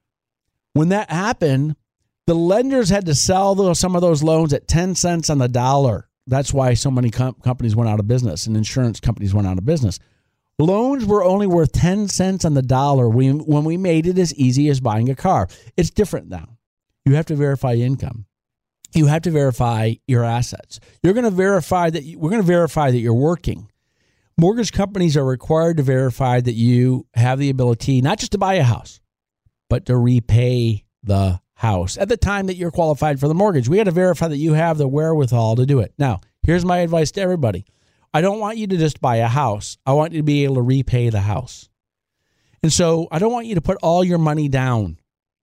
when that happened, the lenders had to sell some of those loans at 10 cents on the dollar. That's why so many companies went out of business and insurance companies went out of business. Loans were only worth 10 cents on the dollar when we made it as easy as buying a car. It's different now. You have to verify income. You have to verify your assets. We're going to verify that you're working. Mortgage companies are required to verify that you have the ability not just to buy a house, but to repay the house at the time that you're qualified for the mortgage. We had to verify that you have the wherewithal to do it. Now, here's my advice to everybody. I don't want you to just buy a house. I want you to be able to repay the house. And so I don't want you to put all your money down.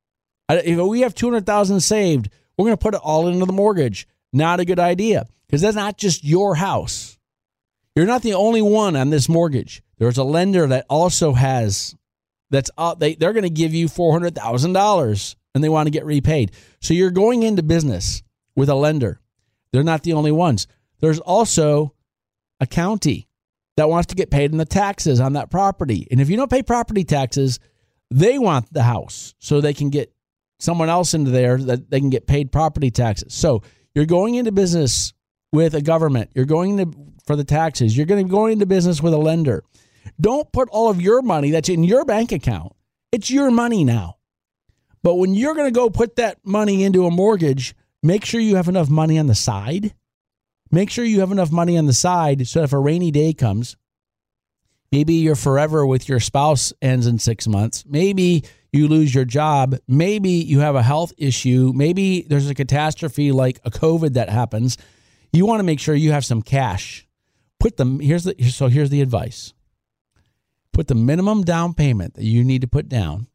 If we have $200,000 saved, we're going to put it all into the mortgage. Not a good idea, because that's not just your house. You're not the only one on this mortgage. There's a lender that also has, they're going to give you $400,000 and they want to get repaid. So you're going into business with a lender. They're not the only ones. There's also a county that wants to get paid in the taxes on that property. And if you don't pay property taxes, they want the house so they can get someone else into there that they can get paid property taxes. So you're going into business with a government. You're going for the taxes. You're going to go into business with a lender. Don't put all of your money that's in your bank account. It's your money now. But when you're going to go put that money into a mortgage, make sure you have enough money on the side. Make sure you have enough money on the side so if a rainy day comes, maybe you're forever with your spouse ends in 6 months. Maybe you lose your job. Maybe you have a health issue. Maybe there's a catastrophe like a COVID that happens. You want to make sure you have some cash. Here's the advice. Put the minimum down payment that you need to put down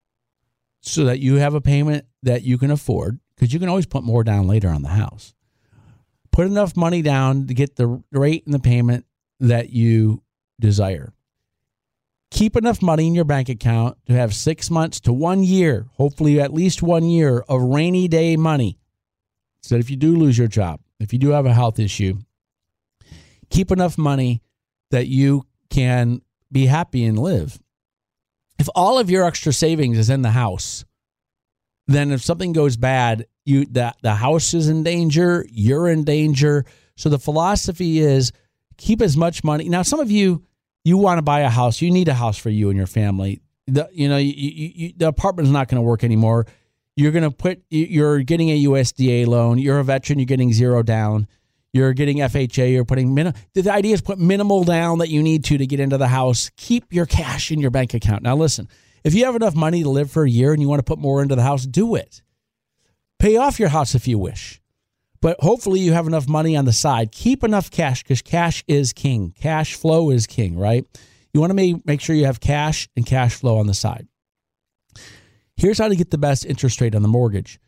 so that you have a payment that you can afford, because you can always put more down later on the house. Put enough money down to get the rate and the payment that you desire. Keep enough money in your bank account to have 6 months to 1 year, hopefully at least 1 year of rainy day money. So that if you do lose your job, if you do have a health issue, keep enough money that you can be happy and live. If all of your extra savings is in the house, then if something goes bad, the house is in danger, you're in danger. So the philosophy is keep as much money. Now, some of you want to buy a house. You need a house for you and your family. The apartment's not going to work anymore. You're getting a USDA loan. You're a veteran. You're getting zero down. You're getting FHA. You're putting the idea is put minimal down that you need to get into the house. Keep your cash in your bank account. Now, listen, if you have enough money to live for a year and you want to put more into the house, do it. Pay off your house if you wish. But hopefully you have enough money on the side. Keep enough cash, because cash is king. Cash flow is king, right? You want to make sure you have cash and cash flow on the side. Here's how to get the best interest rate on the mortgage.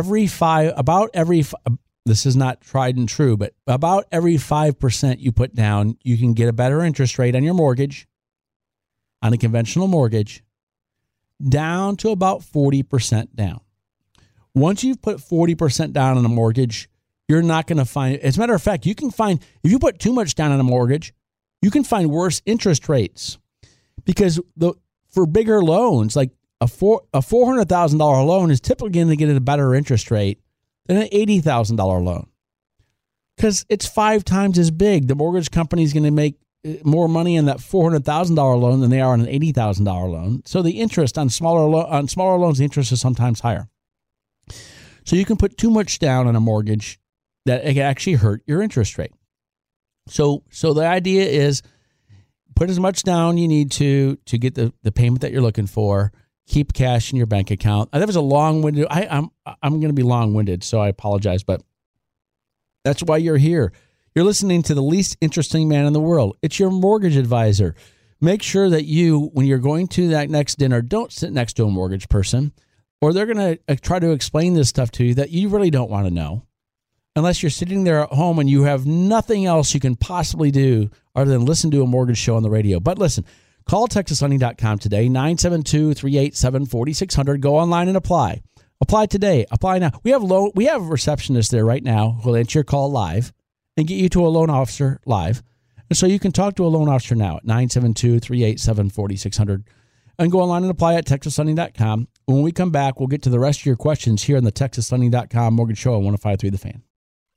This is not tried and true, but about every 5% you put down, you can get a better interest rate on your mortgage, on a conventional mortgage, down to about 40% down. Once you've put 40% down on a mortgage, you're not going to find, as a matter of fact, you can find, if you put too much down on a mortgage, You can find worse interest rates because for bigger loans, like a $400,000 loan is typically going to get a better interest rate than an $80,000 loan because it's 5 times as big. The mortgage company is going to make more money in that $400,000 loan than they are on an $80,000 loan. So the interest on smaller loans, the interest is sometimes higher. So you can put too much down on a mortgage that it can actually hurt your interest rate. So the idea is put as much down you need to get the payment that you're looking for. Keep cash in your bank account. That was a long-winded. I'm going to be long-winded, so I apologize, but that's why you're here. You're listening to the least interesting man in the world. It's your mortgage advisor. Make sure that you, when you're going to that next dinner, don't sit next to a mortgage person, or they're going to try to explain this stuff to you that you really don't want to know. Unless you're sitting there at home and you have nothing else you can possibly do other than listen to a mortgage show on the radio. But listen, call TexasLending.com today, 972-387-4600. Go online and apply. Apply today. Apply now. We have a receptionist there right now who will answer your call live and get you to a loan officer live. And so you can talk to a loan officer now at 972-387-4600 and go online and apply at TexasLending.com. When we come back, we'll get to the rest of your questions here on the TexasLending.com Mortgage Show on 105.3 The Fan.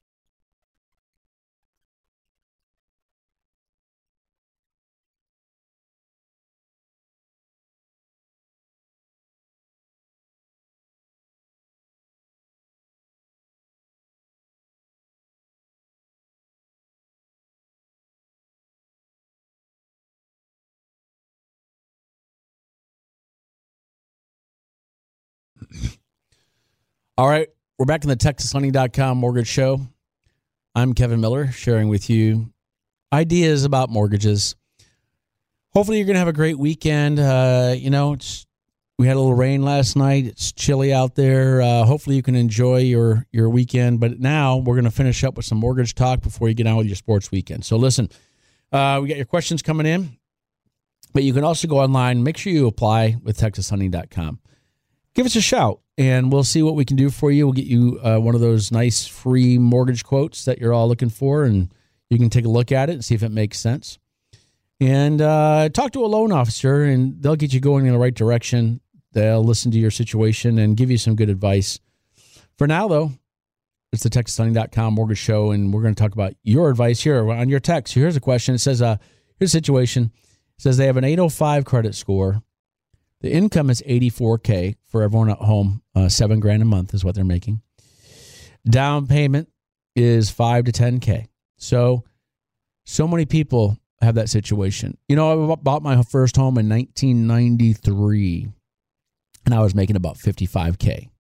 All right, we're back in the TexasLending.com Mortgage Show. I'm Kevin Miller, sharing with you ideas about mortgages. Hopefully, you're going to have a great weekend. We had a little rain last night. It's chilly out there. Hopefully, you can enjoy your weekend. But now we're going to finish up with some mortgage talk before you get on with your sports weekend. So listen, we got your questions coming in, but you can also go online. Make sure you apply with TexasLending.com. Give us a shout, and we'll see what we can do for you. We'll get you one of those nice free mortgage quotes that you're all looking for, and you can take a look at it and see if it makes sense. And talk to a loan officer, and they'll get you going in the right direction. They'll listen to your situation and give you some good advice. For now, though, it's the TexasLending.com Mortgage Show, and we're going to talk about your advice here on your text. Here's a question. It says, here's a situation. It says they have an 805 credit score. The income is $84K for everyone at home. $7,000 a month is what they're making. Down payment is $5,000 to $10K. So many people have that situation. I bought my first home in 1993, and I was making about $55K.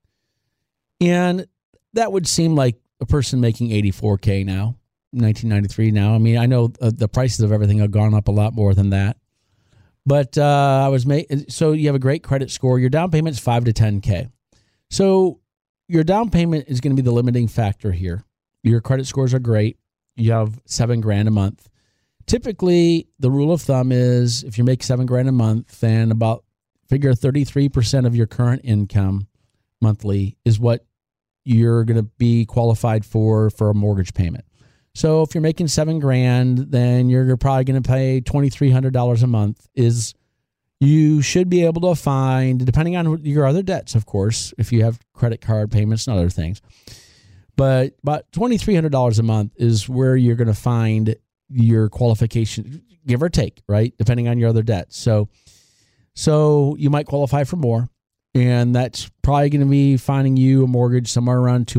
And that would seem like a person making $84K now, 1993 now. I mean, I know the prices of everything have gone up a lot more than that. But so you have a great credit score. Your down payment is $5,000 to $10K. So your down payment is going to be the limiting factor here. Your credit scores are great. You have $7,000 a month. Typically, the rule of thumb is if you make $7,000 a month, then figure 33% of your current income monthly is what you're going to be qualified for a mortgage payment. So if you're making $7,000, then you're probably going to pay $2,300 a month. You should be able to find, depending on your other debts, of course, if you have credit card payments and other things, but about $2,300 a month is where you're going to find your qualification, give or take, right? Depending on your other debts. So you might qualify for more, and that's probably going to be finding you a mortgage somewhere around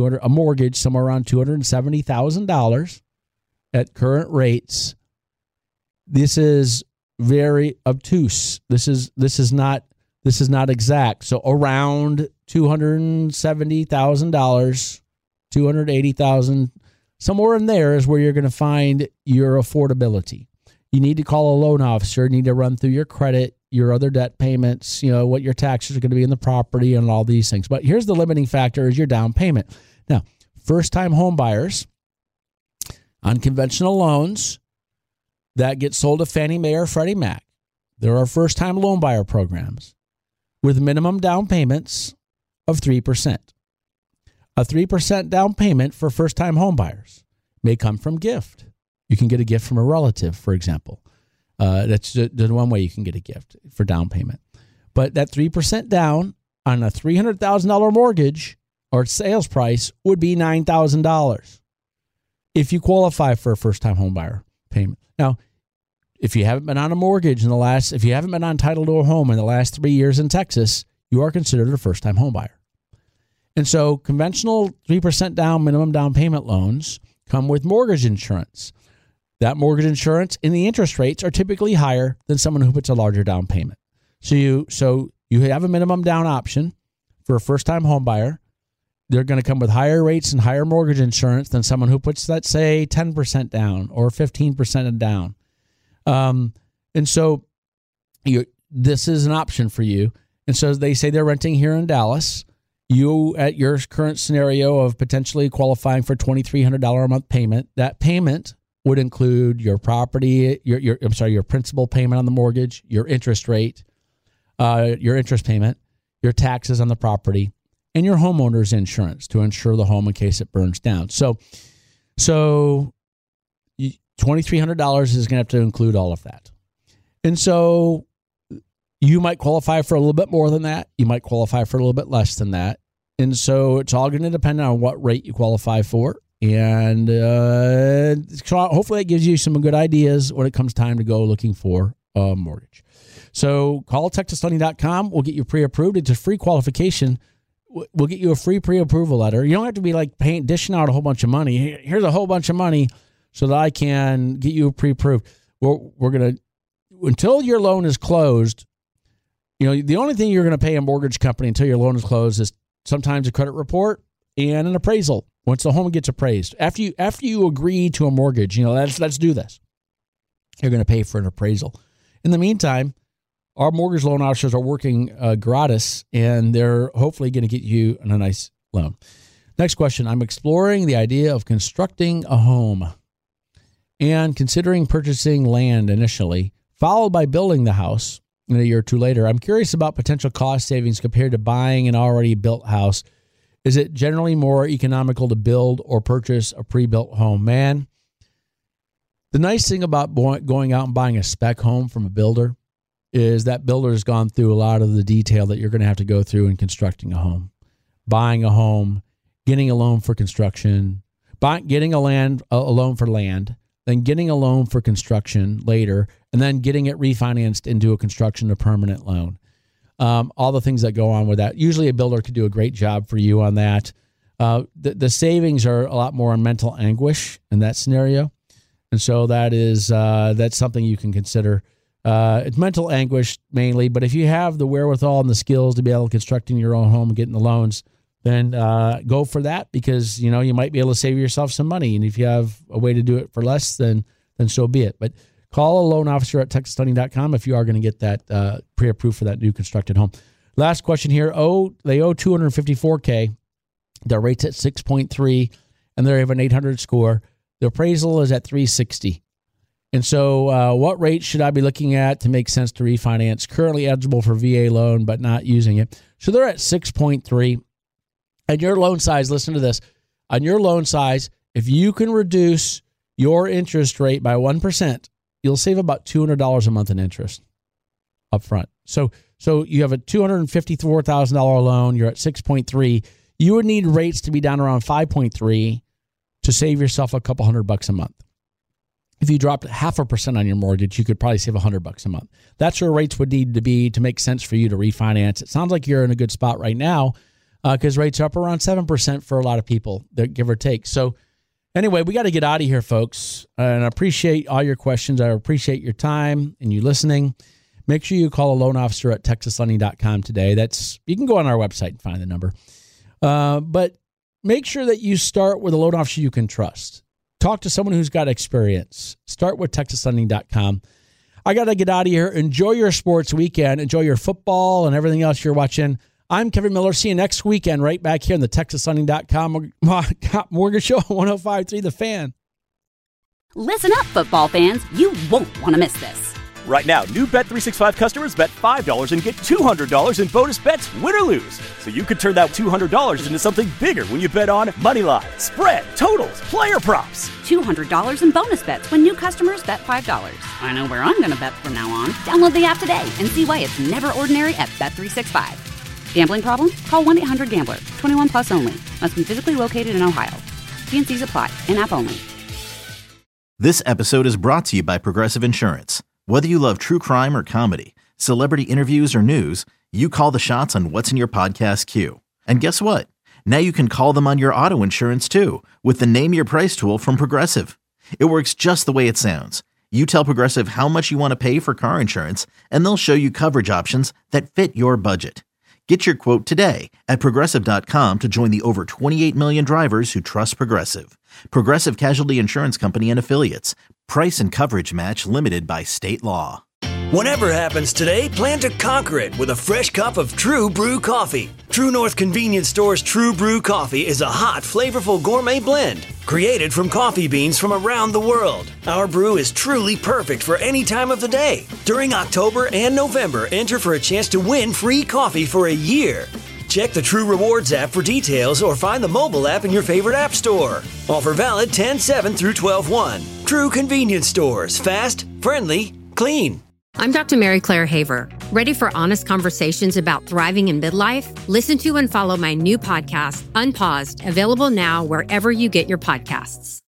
$270,000 at current rates. This is very obtuse. This is not exact. So around $270,000, $280,000, somewhere in there is where you're going to find your affordability. You need to call a loan officer, need to run through your credit, your other debt payments, what your taxes are going to be in the property and all these things. But here's the limiting factor is your down payment. Now, first-time home buyers on conventional loans that get sold to Fannie Mae or Freddie Mac, there are first-time loan buyer programs with minimum down payments of 3%. A 3% down payment for first-time home buyers may come from gift. You can get a gift from a relative, for example. That's the one way you can get a gift for down payment. But that 3% down on a $300,000 mortgage or sales price would be $9,000 if you qualify for a first-time home buyer payment. Now, if you haven't been on a mortgage if you haven't been on title to a home in the last 3 years in Texas, you are considered a first-time home buyer. And so conventional 3% down minimum down payment loans come with mortgage insurance. That mortgage insurance and the interest rates are typically higher than someone who puts a larger down payment. So you have a minimum down option for a first-time home buyer. They're going to come with higher rates and higher mortgage insurance than someone who puts, let's say, 10% down or 15% down. And so this is an option for you. And so they say they're renting here in Dallas. You, at your current scenario of potentially qualifying for $2,300 a month payment, that payment would include your property, your principal payment on the mortgage, your interest rate, your interest payment, your taxes on the property, and your homeowner's insurance to insure the home in case it burns down. So $2,300 is going to have to include all of that. And so you might qualify for a little bit more than that. You might qualify for a little bit less than that. And so it's all going to depend on what rate you qualify for. And hopefully that gives you some good ideas when it comes time to go looking for a mortgage. So call TexasLending.com. We'll get you pre-approved. It's a free qualification. We'll get you a free pre-approval letter. You don't have to be like dishing out a whole bunch of money. Here's a whole bunch of money so that I can get you pre-approved. We're going to, until your loan is closed, the only thing you're going to pay a mortgage company until your loan is closed is sometimes a credit report and an appraisal once the home gets appraised. After you agree to a mortgage, let's do this. You're going to pay for an appraisal. In the meantime, our mortgage loan officers are working gratis, and they're hopefully going to get you a nice loan. Next question. I'm exploring the idea of constructing a home and considering purchasing land initially, followed by building the house in a year or two later. I'm curious about potential cost savings compared to buying an already built house. Is it generally more economical to build or purchase a pre-built home? Man, the nice thing about going out and buying a spec home from a builder is that builder has gone through a lot of the detail that you're going to have to go through in constructing a home. Buying a home, getting a loan for construction, getting a loan for land, then getting a loan for construction later, and then getting it refinanced into a construction or permanent loan. All the things that go on with that. Usually a builder could do a great job for you on that. The savings are a lot more on mental anguish in that scenario. And so that's something you can consider. It's mental anguish mainly, but if you have the wherewithal and the skills to be able to construct in your own home and getting the loans, then go for that, because you might be able to save yourself some money. And if you have a way to do it for less, then so be it. But call a loan officer at TexasLending.com if you are going to get that pre-approved for that new constructed home. Last question here. They owe $254K. Their rate's at 6.3, and they have an 800 score. The appraisal is at 360. And so what rate should I be looking at to make sense to refinance? Currently eligible for VA loan, but not using it. So they're at 6.3. And your loan size, listen to this. On your loan size, if you can reduce your interest rate by 1%, you'll save about $200 a month in interest up front. So you have a $254,000 loan. You're at 6.3. You would need rates to be down around 5.3 to save yourself a couple $100 a month. If you dropped 0.5% on your mortgage, you could probably save $100 a month. That's where rates would need to be to make sense for you to refinance. It sounds like you're in a good spot right now because rates are up around 7% for a lot of people, give or take. So anyway, we got to get out of here, folks. And I appreciate all your questions. I appreciate your time and you listening. Make sure you call a loan officer at TexasLending.com today. You can go on our website and find the number. But make sure that you start with a loan officer you can trust. Talk to someone who's got experience. Start with TexasLending.com. I got to get out of here. Enjoy your sports weekend. Enjoy your football and everything else you're watching. I'm Kevin Miller. See you next weekend right back here on the TexasLending.com Mortgage Show 105.3 The Fan. Listen up, football fans. You won't want to miss this. Right now, new Bet365 customers bet $5 and get $200 in bonus bets, win or lose. So you could turn that $200 into something bigger when you bet on Moneyline, spread, totals, player props. $200 in bonus bets when new customers bet $5. I know where I'm going to bet from now on. Download the app today and see why it's never ordinary at Bet365. Gambling problem? Call 1-800-GAMBLER. 21 plus only. Must be physically located in Ohio. T&Cs apply. In-app only. This episode is brought to you by Progressive Insurance. Whether you love true crime or comedy, celebrity interviews or news, you call the shots on what's in your podcast queue. And guess what? Now you can call them on your auto insurance too with the Name Your Price tool from Progressive. It works just the way it sounds. You tell Progressive how much you want to pay for car insurance, and they'll show you coverage options that fit your budget. Get your quote today at Progressive.com to join the over 28 million drivers who trust Progressive. Progressive Casualty Insurance Company and Affiliates. Price and coverage match limited by state law. Whatever happens today, plan to conquer it with a fresh cup of True Brew coffee. True North Convenience Store's True Brew coffee is a hot, flavorful gourmet blend created from coffee beans from around the world. Our brew is truly perfect for any time of the day. During October and November, enter for a chance to win free coffee for a year. Check the True Rewards app for details or find the mobile app in your favorite app store. Offer valid 10/7 through 12/1. True Convenience Stores. Fast, friendly, clean. I'm Dr. Mary Claire Haver. Ready for honest conversations about thriving in midlife? Listen to and follow my new podcast, Unpaused, available now wherever you get your podcasts.